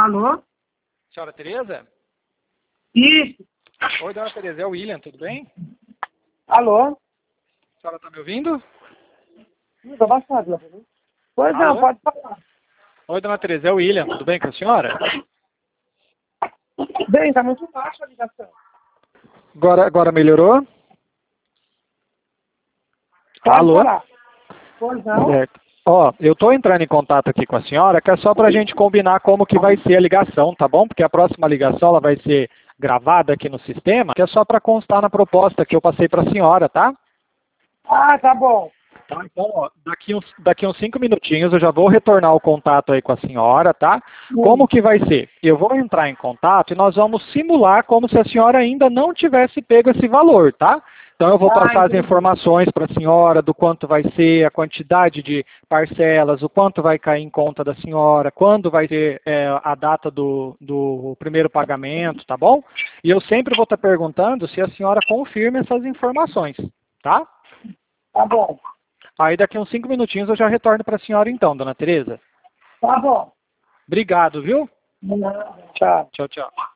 Alô? Senhora Tereza? Isso. Oi, dona Tereza, é o William, tudo bem? Alô? A senhora está me ouvindo? Estou bastante. Pois Alô? não, pode falar. Oi, dona Tereza, é o William, tudo bem com a senhora? Bem, está muito baixa a ligação. Agora melhorou? Pode Alô? falar. Pois não? Certo. Ó, eu estou entrando em contato aqui com a senhora, que é só para a gente combinar como que vai ser a ligação, tá bom? Porque a próxima ligação ela vai ser gravada aqui no sistema, que é só para constar na proposta que eu passei para a senhora, tá? Ah, tá bom. Tá, então, ó, daqui uns 5 minutinhos eu já vou retornar o contato aí com a senhora, tá? Como que vai ser? Eu vou entrar em contato e nós vamos simular como se a senhora ainda não tivesse pego esse valor, tá? Então eu vou passar as Entendi. informações para a senhora do quanto vai ser, a quantidade de parcelas, o quanto vai cair em conta da senhora, quando vai ter a data do primeiro pagamento, tá bom? E eu sempre vou estar perguntando se a senhora confirma essas informações, tá? Tá bom. Aí daqui uns 5 minutinhos eu já retorno para a senhora então, dona Tereza. Tá bom. Obrigado, viu? Tchau. Tchau, tchau.